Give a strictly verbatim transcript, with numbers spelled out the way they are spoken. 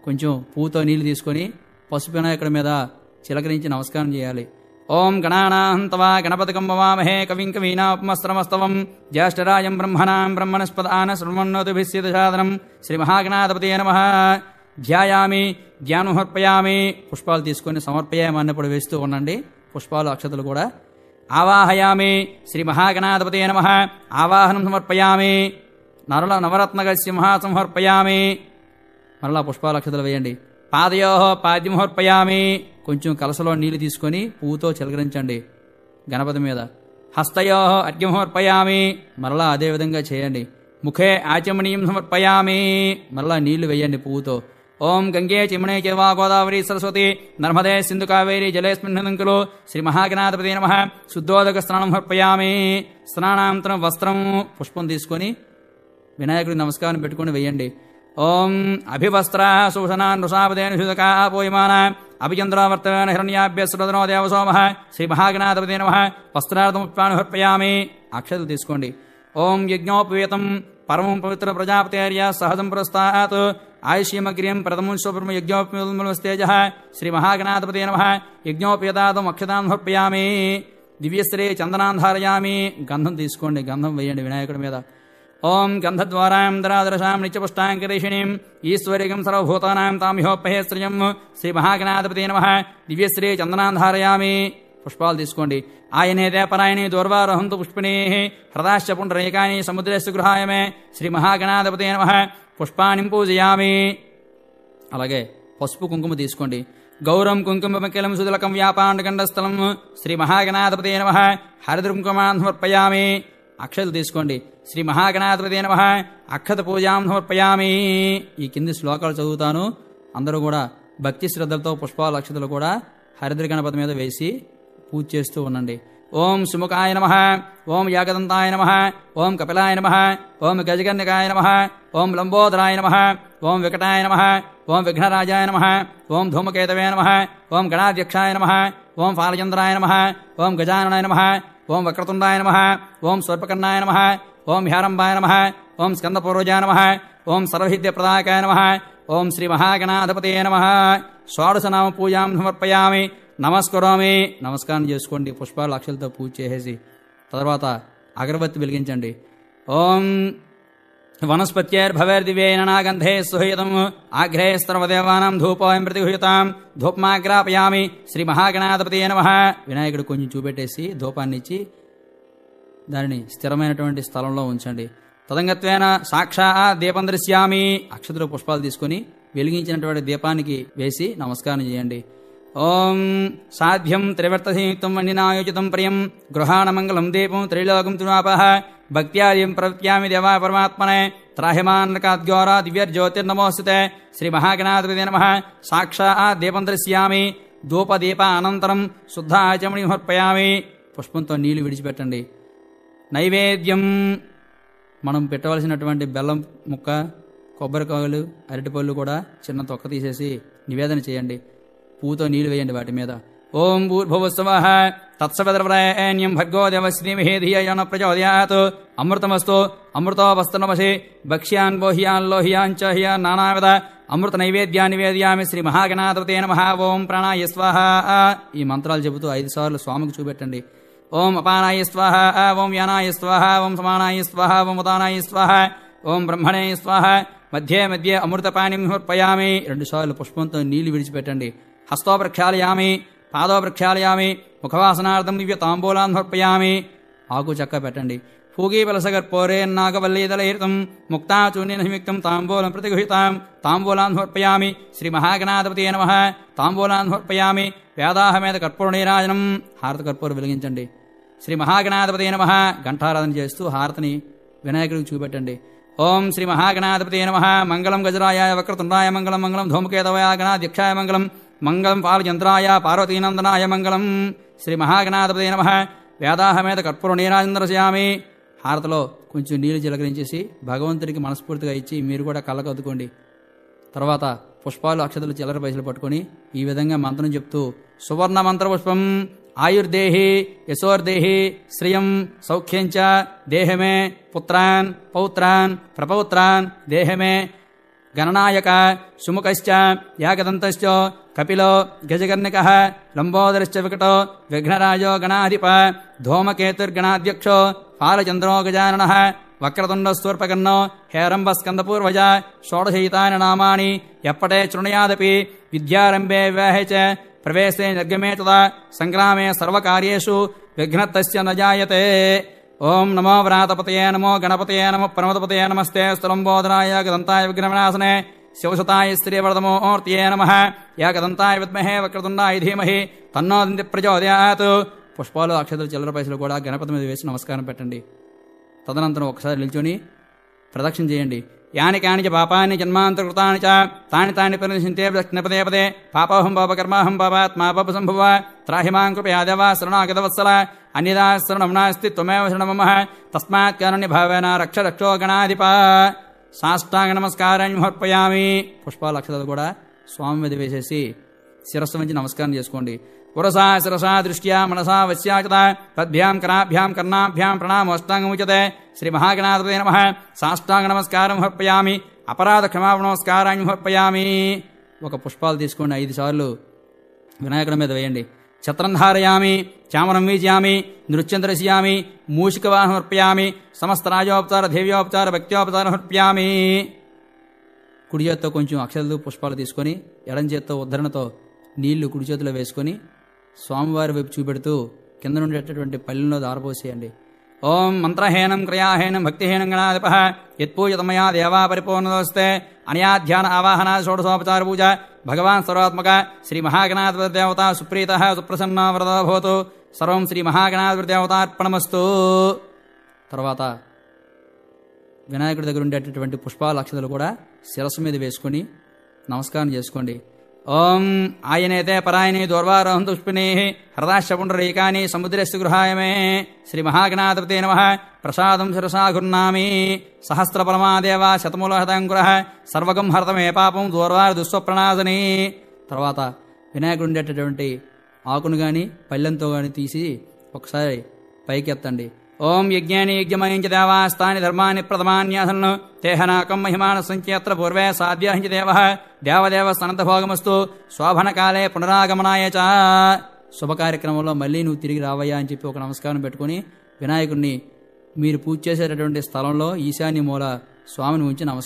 కొంచెం పువ్వుతో నీళ్లు తీసుకొని పసుపు వినాయకుడి మీద చిలకరించి నమస్కారం చేయాలి. ఓం గణానాహంతవా గణపతికం భవామహే కవిం కవీనాపమస్త్రమస్తవం జ్యేష్ఠరాజం బ్రహ్మణాం బ్రహ్మణస్పదాన శృణ్వన్నోతిభిస్సిదశాదనం శ్రీ మహాగణాధిపతయే నమః. ధ్యాయామి ధ్యానం సమర్పయామి. పుష్పాలు తీసుకొని సమర్పయామి అన్నప్పుడు వేస్తూ ఉండండి. పుష్పాలు అక్షతలు కూడా. ఆవాహయామి శ్రీ మహాగణాధిపతయే నమః. ఆవాహనం సమర్పయామి. నరల నవరత్నగ సింహాసం సమర్పయామి. మరలా పుష్పాలు అక్షతలు వేయండి. పాదయో పాద్యం సమర్పయామి. కొంచెం కలసలో నీళ్లు తీసుకొని పువ్వుతో చిలకరించండి గణపతి మీద. హస్తయో అర్ఘ్యం సమర్పయామి. మరలా అదేవిధంగా చేయండి. ముఖే ఆచమనీయం సమర్పయామి. మరలా నీళ్లు వేయండి పువ్వుతో. ఓం గంగే చిమణే చైవా గోదావరి సరస్వతి నర్మదే సింధు కావేరి జలేస్మిన్నంకులు శ్రీ మహాగణాధిపతయే నమః. శుద్ధోదక స్నానం సమర్పయామి. స్నానాంతరం వస్త్రం పుష్పం తీసుకొని వినాయకుడికి నమస్కారం పెట్టుకుని వేయండి. ఓం అభివస్త్ర సూషణ నృషాపదేనుషుదకా పోయమాన అభిచంద్రావర్తన హిరణ్యాభ్యస్రదనో దేవసోమ శ్రీ మహాగణాధిపతయే నమః. వస్త్రార్థం పుష్పాన్ని సమర్పయామి. అక్షతలు తీసుకోండి. ఓం యజ్ఞోపవేతం పరమం పవిత్ర ప్రజాపతేర్య సహజం పురస్తాత్ ఆయుష్యమగ్ర్యం ప్రథమం శుభ్రమ యజ్ఞోపేతేజ శ్రీ మహాగణాధిపతయే నమః. యజ్ఞోపేతాదం అక్షతాం సమర్పయామి. దివ్యశ్రీ చందనాన్ ధారయామి. గంధం తీసుకోండి. గంధం వేయండి వినాయకుడి మీద. ఓం గంధద్వారాం దరాదరశాం నిత్యపుష్టాంకరేషిణీం ఈశ్వరికం సర్వభూతానాం తామిహోపహే శ్రియం శ్రీ మహాగణాధిపతయే నమః. దివ్యశ్రీ చందనాన్ ధారయామి. పుష్పాలు తీసుకోండి. ఆయనే దేపరాయణి దూర్వారోహంతు పుష్పిణీ హ్రదాశ్చ పుండరీకాని సముద్రస్సు గృహాయ మే శ్రీ మహాగణాధిపతయే నమః. పుష్పాణి పూజయామి. అలాగే పసుపు కుంకుమ తీసుకోండి. గౌరం కుంకుమకిలం సుదలకం వ్యాపాండకండస్థలం శ్రీ మహాగణాధిపతయే నమః. హరిద్ర కుంకుమాన్ సమర్పయామి. అక్షతలు తీసుకోండి. శ్రీ మహాగణాధిపతయే నమః. అక్షత పూజాం సమర్పయామి. ఈ కింది శ్లోకాలు చదువుతాను. అందరూ కూడా భక్తి శ్రద్ధలతో పుష్పాల అక్షతలు కూడా హరిద్ర గణపతి మీద వేసి పూజ చేస్తూ ఉండండి. ఓం సుముఖాయ నమః. ఓం యాగదంతాయ నమః. ఓం కపిలాయ నమః. ఓం గజకన్యకాయ నమః. ఓం లంబోదరాయ నమః. ఓం వికటాయ నమః. ఓం విఘ్నరాజాయ నమః. ఓం ధూమకేతవే నమః. ఓం గణాధ్యక్షాయ నమః. ఓం ఫాలచంద్రాయ నమః. ఓం గజాననాయ నమః. ఓం వక్రతుండాయ నమః. ఓం స్వర్పకర్ణాయ నమః. ఓం హ్యారంబాయ నమః. ఓం స్కందపూర్వజాయ నమః. ఓం సర్వహిద్యప్రదాయకాయ నమః. ఓం శ్రీ మహాగణాధిపతయే నమః. షోడశనామ పూజాం సమర్పయామి. నమస్కరోమి. నమస్కారం చేసుకోండి. పుష్పాలు అక్షలతో పూజ చేసేసి తర్వాత అగరబత్తి వెలిగించండి. ఓం వనస్పత్యైర్భవేర్దివ్యేనాగంధే సుహృతం ఆఘ్రే సర్వదేవానాం ధూపోయం ప్రతిగృహ్యతాం ధూపమాగ్రాపయామి. శ్రీ మహాగణాధిపతయే నమః. వినాయకుడు కొంచెం చూపెట్టేసి ధూపాన్ని ఇచ్చి దానిని స్థిరమైనటువంటి స్థలంలో ఉంచండి. తదంగత్వేన సాక్షా దీపం దృశ్యామి. అక్షతలు పుష్పాలు తీసుకొని వెలిగించినటువంటి దీపానికి వేసి నమస్కారం చేయండి. ఓం సాధ్యం త్రివర్తసంయుక్తం వండినాయోచితం ప్రియం గృహాణ మంగళం దీపం త్రైలోకం తునాపః భక్త్యార్యం ప్రవృత్యామి దేవా పరమాత్మనే త్రాహిమాన్నకాద్గోరా దివ్యర్జ్యోతిర్నమోస్తుతే శ్రీ మహాగణాధిపతయే నమః. సాక్షా దీపం దృశ్యామి. ధూపదీప అనంతరం శుద్ధ ఆచమని సమర్పయామి. పుష్పంతో నీళ్లు విడిచిపెట్టండి. నైవేద్యం మనం పెట్టవలసినటువంటి బెల్లం ముక్క, కొబ్బరికాయలు, అరటిపళ్ళు కూడా చిన్న తొక్క తీసేసి నివేదన చేయండి. పూతో నీళ్లు వేయండి వాటి మీద. ఓం భూర్భువస్సవః తత్సవితుర్వరేణ్యం భర్గో దేవశ్రీమహే ధియో యో నః ప్రచోదయాత్ అమృతమస్తు అమృతోపస్తనమసి భక్ష్యాన్ బోహ్యాన్ లోహ్యాన్ చ హ్యాన్ నానావిధ అమృత నైవేద్యాన్ని నివేదయామి. శ్రీ మహాగణాధిపతయే నమః. ఓం ప్రాణాయ స్వాహ. ఈ మంత్రాలు చెబుతూ ఐదు సార్లు స్వామికి చూపెట్టండి. ఓం అపానాయ స్వాహ. ఓం యానాయ స్వాహ. ఓం సమానాయ స్వాహ. ఓం ఉదానాయ స్వాహ. ఓం బ్రహ్మణే స్వాహ. మధ్యే మధ్యే అమృతపాణిం సమర్పయామి. రెండు సార్లు పుష్పంతో నీళ్లు విడిచిపెట్టండి. హస్తో ప్రక్షాళయామి. పాదో ప్రక్షాళయామి. ముఖవాసనార్థం దివ్య తాంబూలాన్ సమర్పయామి. ఆకు చెక్క పెట్టండి. పూగీ పలసగర్పోరేన్నాగవల్లీదలైతం ముక్తాచూర్ణేన సంయుక్తం తాంబూలం ప్రతిగృహీతాం తాంబూలాన్ సమర్పయామి. శ్రీ మహాగణాధిపతయే నమః. తాంబూలాన్ సమర్పయామి. వేదాహమేద కర్పూర నీరాజనం. హారతి కర్పూరం వెలిగించండి. శ్రీ మహాగణాధిపతయే నమః. ఘంటారాధన చేస్తూ హారతిని వినాయకుడికి చూపెట్టండి. ఓం శ్రీ మహాగణాధిపతయే నమః. మంగళం గజరాయ వక్రతుండాయ మంగళం మంగళం ధూమకేతవయ గణాధ్యక్షాయ మంగళం మంగళం పాలచంద్రాయ పార్వతీనందనాయ మంగళం. శ్రీ మహాగణాధిపతయే నమః. వేదాహమేద కర్పూర నీరాజనరసయామి. హారతిలో కొంచెం నీళ్లు చిలకరించేసి భగవంతుడికి మనస్ఫూర్తిగా ఇచ్చి మీరు కూడా కళ్ళకు అద్దుకోండి. తర్వాత పుష్పాలు అక్షతలు చిల్లర పైసలు పట్టుకొని ఈ విధంగా మంత్రం చెప్తూ సువర్ణ మంత్ర పుష్పం ఆయుర్దేహి యశోర్దేహి శ్రియం సౌఖ్యంచ దేహమే పుత్రాన్ పౌత్రాన్ ప్రపౌత్రాన్ దేహమే గణనాయక సుముఖశ్చ యాగదంతశ్చ కపిలో గజకర్ణికః లంబోదరశ్చ వికటో విఘ్నరాజో గణాధిప ధూమకేతుర్గణాధ్యక్షో ఫాలచంద్రో గజాననః వక్రతుండస్తూర్పకర్ణో హేరంబస్కందపూర్వజ షోడశైతాని నామాని ఎప్పటే శృణుయాదపి విద్యారంభే వివాహే చ ప్రవేశే నిర్గమే తదా సంగ్రామే సర్వకార్యేషు విఘ్నతస్య న జాయతే. ఓం నమో వ్రాతపతయే నమో గణపతయే నమో ప్రమదపతయే నమస్తే స్థలంబోధరాయ గదంతాయ విఘ్నవినాశనే శివసుతాయ శ్రీవర్ధమూర్తయే నమః యాగదంతాయ విద్మహే వక్రతుండాయ ధీమహి తన్నో దంతి ప్రచోదయాత్. పుష్పాలు అక్షతలు చిల్లర పైసలు కూడా గణపతి మీద వేసి నమస్కారం పెట్టండి. తదనంతరం ఒకసారి నిల్చొని ప్రదక్షిణ చేయండి. యాని కాని చ పాపాన్ని జన్మాంతర్కృతాని చ తాని తాని పరినిశింతే ప్రశ్నపదే పదే పాపోహం పాప కర్మాహం పాపాత్మా పాప సంభవ త్రాహిమాం కృపయాదేవ శరణాగతవత్సల అన్యదా శరణం నాస్తి త్వమేవ శరణమమ తస్మాత్ కారుణ్య భావేన రక్ష రక్షో గణాధిప. సాష్టాంగ నమస్కారాన్ని సమర్పయామి. పుష్పాల అక్షతలు కూడా స్వామి మీద వేసేసి శిరస్సు నుంచి నమస్కారం చేసుకోండి. పురసా శిరసా దృష్ట్యా మనసా వశ్యాచత తద్భ్యాం కరాభ్యాం కర్ణాభ్యాం ప్రణామోష్టాంగముచ్యతే. శ్రీ మహాగణాధిపతే నమః. సాష్టాంగ నమస్కారం సమర్పయామి. అపరాధ క్షమాపణ నమస్కారాన్ని సమర్పయామి. ఒక పుష్పాలు తీసుకోండి, ఐదు సార్లు వినాయకుడి మీద వేయండి. ఛత్రం ధారయామి, చామరం వీజయామి, నృత్యం దర్శయామి, మూషికవాహనం సమర్పయామి, సమస్త రాజోపచార దేవ్యోపచార భక్త్యోపచారం సమర్పయామి. కుడి చేత్తో కొంచెం అక్షతలు పుష్పాలు తీసుకొని ఎడం చేత్తో ఉద్ధరణతో నీళ్లు కుడి చేతిలో వేసుకొని స్వామివారి వైపు చూపెడుతూ కింద నుండేటటువంటి పల్లెల్లో దారపోసేయండి. ఓం మంత్రహీనం క్రియాహీనం భక్తిహీనం గణాధిప యత్పూజతమయా దేవా పరిపూర్ణదోస్తే అనయా ధ్యాన ఆవాహన షోడశోపచార పూజ భగవాన్ సర్వాత్మక శ్రీ మహాగణాధిపతి దేవత సుప్రీత సుప్రసన్న వరదో భవతు. సర్వం శ్రీ మహాగణాధిపతి దేవతార్పణమస్తు. తర్వాత వినాయకుడి దగ్గర ఉండేటటువంటి పుష్పాల అక్షతలు కూడా శిరస్సు మీద వేసుకొని నమస్కారం చేసుకోండి. ఓం ఆయనేతే పరాయణి దూర్వారోహం పుష్పిణీ హృదాశపుండరీకాని సముద్రస్సు గృహాయమే. శ్రీ మహాగణాధిపతే నమః. ప్రసాదం శిరసా గుర్నామి సహస్రపరమాదేవ శతమూలహతంకుర సర్వగం హరతమే పాపం దూర్వార దుస్వప్రణాశని. తర్వాత వినాయకుడు ఉండేటటువంటి ఆకును గాని పళ్ళెంతో గాని తీసి ఒకసారి పైకి ఎత్తండి. ఓం యజ్ఞాని యజ్ఞమయం దేవాస్తాని ధర్మాన్ని ప్రథమాన్యాసన్ తేహనాకం మహిమాన సంచేత్ర పూర్వే సాధ్యాహించ దేవ దేవదేవ సనంతభోగమస్తు శోభనకాలే పునరాగమనాయ చ. శుభ కార్యక్రమంలో మళ్ళీ నువ్వు తిరిగి రావయ్యా అని చెప్పి ఒక నమస్కారం పెట్టుకుని వినాయకుడిని మీరు పూజ చేసేటటువంటి స్థలంలో ఈశాన్య మూల స్వామిని ఉంచి నమస్కారం